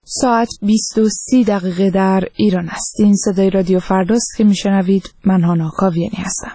ساعت 20:30 در ایران است. این صدای رادیو فرداست که میشنوید. من هانا کاویانی هستم.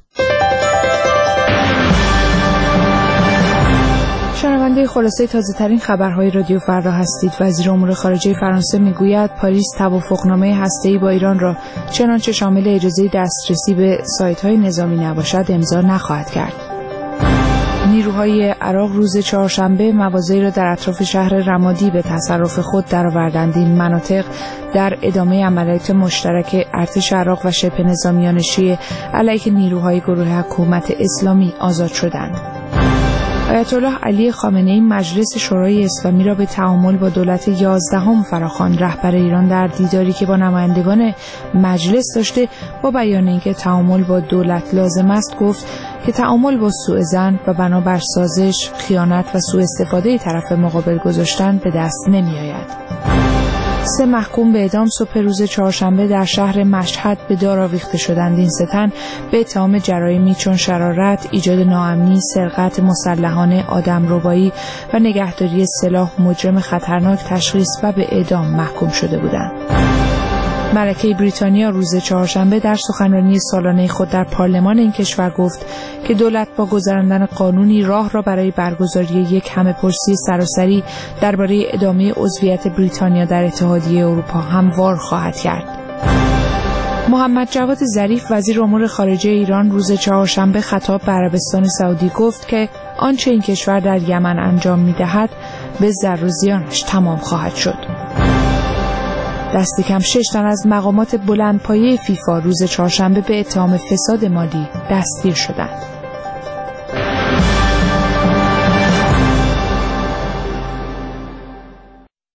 شنونده خلاصه تازه ترین خبرهای رادیو فردا هستید. وزیر امور خارجه فرانسه میگوید پاریس توافقنامه هسته‌ای با ایران را چنانچه شامل اجازه دسترسی به سایت‌های نظامی نباشد امضا نخواهد کرد. نیروهای عراق روز چهارشنبه مواضعی را در اطراف شهر رمادی به تصرف خود درآوردند. این مناطق در ادامه عملیات مشترک ارتش عراق و شبه نظامیان شیعه علیه نیروهای گروه حکومت اسلامی آزاد شدند. آیت الله علی خامنه‌ای مجلس شورای اسلامی را به تعامل با دولت 11 فراخواند. رهبر ایران در دیداری که با نمایندگان مجلس داشته با بیان اینکه تعامل با دولت لازم است گفت که تعامل با سوء ظن و بنابر سازش، خیانت و سوء استفاده طرف مقابل گذاشتن به دست نمی‌آید. 3 محکوم به اعدام صبح روز چهارشنبه در شهر مشهد به دار آویخته شدند. این 3 تن به اتهام جرایمی چون شرارت، ایجاد ناامنی، سرقت مسلحانه، آدمربایی و نگهداری سلاح مجرم خطرناک تشخیص و به اعدام محکوم شده بودند. ملکه بریتانیا روز چهارشنبه در سخنرانی سالانه خود در پارلمان این کشور گفت که دولت با گذراندن قانونی راه را برای برگزاری یک همه‌پرسی سراسری درباره ادامه عضویت بریتانیا در اتحادیه اروپا هموار خواهد کرد. محمد جواد ظریف وزیر امور خارجه ایران روز چهارشنبه خطاب به عربستان سعودی گفت که آنچه این کشور در یمن انجام می‌دهد به ضرر و زیانش تمام خواهد شد. دست کم 6 تن از مقامات بلندپایه فیفا روز چهارشنبه به اتهام فساد مالی دستگیر شدند.